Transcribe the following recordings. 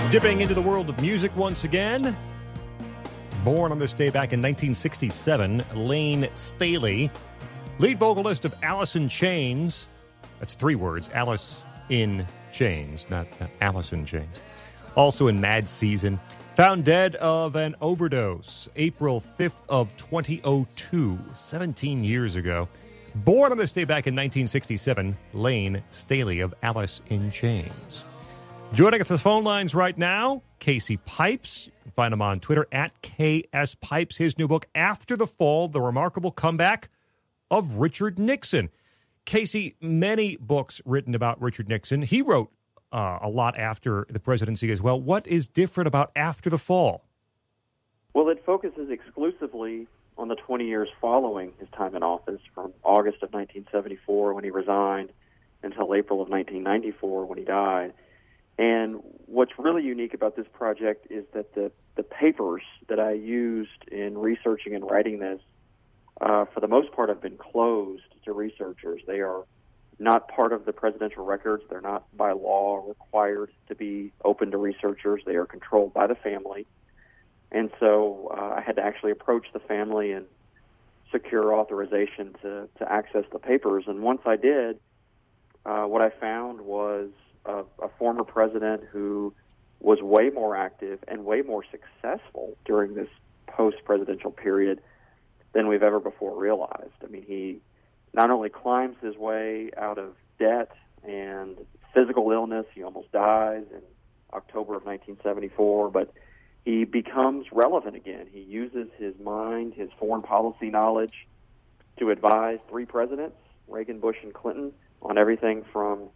Dipping into the world of music once again. Born on this day back in 1967, Layne Staley, lead vocalist of Alice in Chains. That's 3 words, Alice in Chains, not Alice in Chains. Also in Mad Season. Found dead of an overdose, April 5th of 2002, 17 years ago. Born on this day back in 1967, Layne Staley of Alice in Chains. Joining us on the phone lines right now, Casey Pipes. You can find him on Twitter at KS Pipes. His new book, After the Fall, The Remarkable Comeback of Richard Nixon. Casey, many books written about Richard Nixon. He wrote a lot after the presidency as well. What is different about After the Fall? Well, it focuses exclusively on the 20 years following his time in office, from August of 1974 when he resigned until April of 1994 when he died. And what's really unique about this project is that the papers that I used in researching and writing this, for the most part, have been closed to researchers. They are not part of the presidential records. They're not by law required to be open to researchers. They are controlled by the family. And so I had to actually approach the family and secure authorization to access the papers. And once I did, what I found was a former president who was way more active and way more successful during this post-presidential period than we've ever before realized. I mean, he not only climbs his way out of debt and physical illness, he almost dies in October of 1974, but he becomes relevant again. He uses his mind, his foreign policy knowledge to advise 3 presidents, Reagan, Bush, and Clinton, on everything from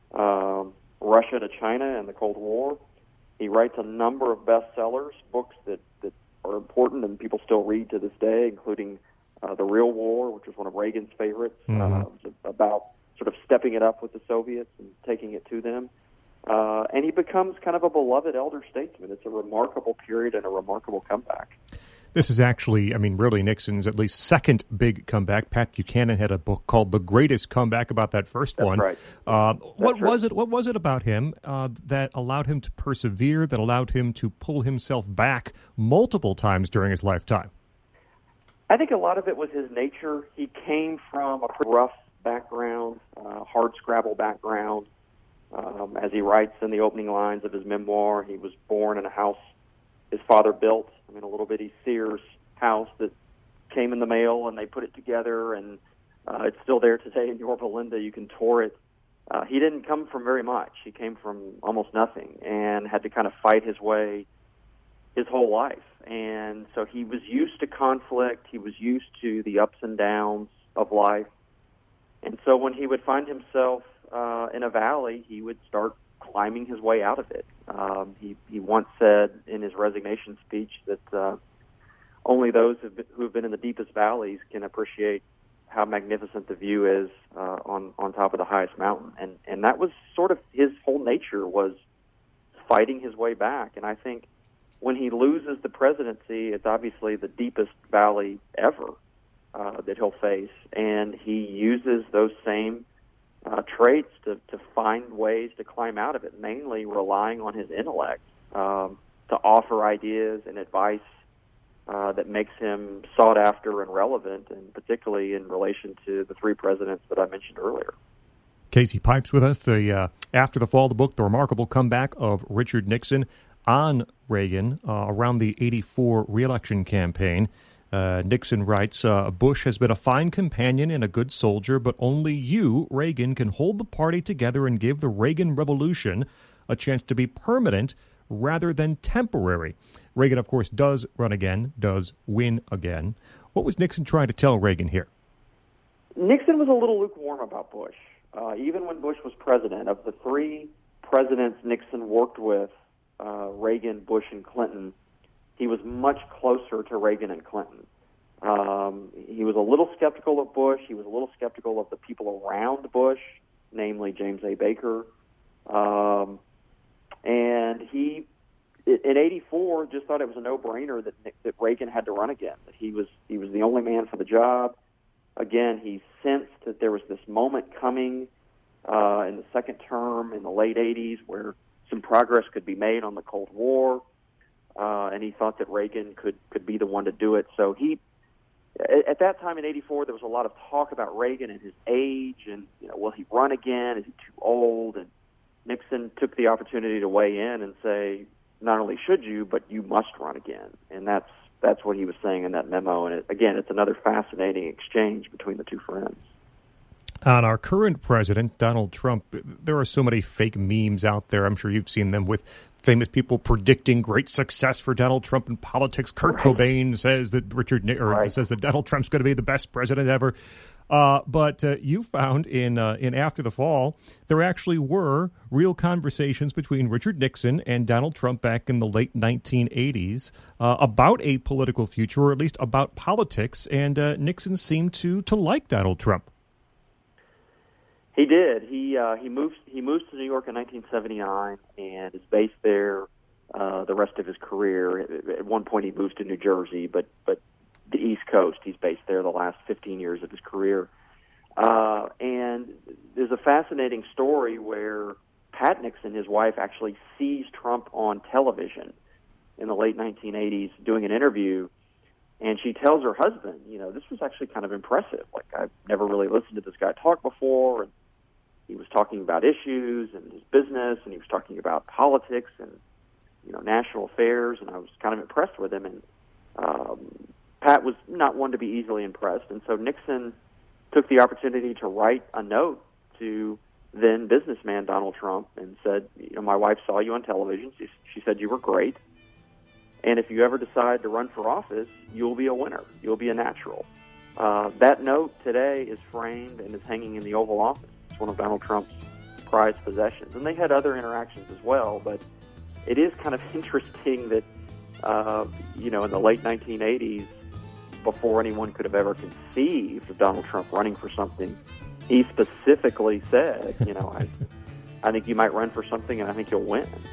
Russia to China and the Cold War. He writes a number of bestsellers, books that are important and people still read to this day, including The Real War, which was one of Reagan's favorites, about sort of stepping it up with the Soviets and taking it to them. And he becomes kind of a beloved elder statesman. It's a remarkable period and a remarkable comeback. This is actually, I mean, really Nixon's at least second big comeback. Pat Buchanan had a book called The Greatest Comeback about that first one. Right. What was it about him that allowed him to persevere, that allowed him to pull himself back multiple times during his lifetime? I think a lot of it was his nature. He came from a pretty rough background, hardscrabble background. As he writes in the opening lines of his memoir, he was born in a house his father built. I mean, a little bitty Sears house that came in the mail, and they put it together, and it's still there today in Yorba Linda. You can tour it. He didn't come from very much. He came from almost nothing and had to kind of fight his way his whole life. And so he was used to conflict. He was used to the ups and downs of life. And so when he would find himself in a valley, he would start climbing his way out of it. He once said in his resignation speech that only those who have been in the deepest valleys can appreciate how magnificent the view is on top of the highest mountain. And that was sort of his whole nature, was fighting his way back. And I think when he loses the presidency, it's obviously the deepest valley ever that he'll face. And he uses those same traits to find ways to climb out of it, mainly relying on his intellect to offer ideas and advice that makes him sought after and relevant, and particularly in relation to the 3 presidents that I mentioned earlier. Casey Pipes with us. The After the Fall, the book, The Remarkable Comeback of Richard Nixon, on Reagan around the 84 re-election campaign. Nixon writes, Bush has been a fine companion and a good soldier, but only you, Reagan, can hold the party together and give the Reagan Revolution a chance to be permanent rather than temporary. Reagan, of course, does run again, does win again. What was Nixon trying to tell Reagan here? Nixon was a little lukewarm about Bush. Even when Bush was president, of the 3 presidents Nixon worked with, Reagan, Bush, and Clinton, he was much closer to Reagan and Clinton. He was a little skeptical of Bush. He was a little skeptical of the people around Bush, namely James A. Baker. And he, in '84, just thought it was a no-brainer that Reagan had to run again, that he was the only man for the job. Again, he sensed that there was this moment coming in the second term in the late '80s where some progress could be made on the Cold War, and he thought that Reagan could be the one to do it. So at that time in '84, there was a lot of talk about Reagan and his age, and will he run again? Is he too old? And Nixon took the opportunity to weigh in and say, not only should you, but you must run again. And that's what he was saying in that memo. And again, it's another fascinating exchange between the two friends. On our current president, Donald Trump, there are so many fake memes out there. I'm sure you've seen them with famous people predicting great success for Donald Trump in politics. Kurt Cobain says that says that Donald Trump's going to be the best president ever. But you found in After the Fall, there actually were real conversations between Richard Nixon and Donald Trump back in the late 1980s about a political future, or at least about politics. And Nixon seemed to like Donald Trump. He did. He moves to New York in 1979 and is based there the rest of his career. At one point, he moves to New Jersey, but the East Coast. He's based there the last 15 years of his career. And there's a fascinating story where Pat Nixon, his wife, actually sees Trump on television in the late 1980s doing an interview, and she tells her husband, this was actually kind of impressive. Like, I've never really listened to this guy talk before, and he was talking about issues and his business, and he was talking about politics and, national affairs, and I was kind of impressed with him. And Pat was not one to be easily impressed, and so Nixon took the opportunity to write a note to then businessman Donald Trump and said, my wife saw you on television. She said you were great, and if you ever decide to run for office, you'll be a winner. You'll be a natural. That note today is framed and is hanging in the Oval Office. It's one of Donald Trump's prized possessions, and they had other interactions as well, but it is kind of interesting that, in the late 1980s, before anyone could have ever conceived of Donald Trump running for something, he specifically said, I think you might run for something and I think you'll win.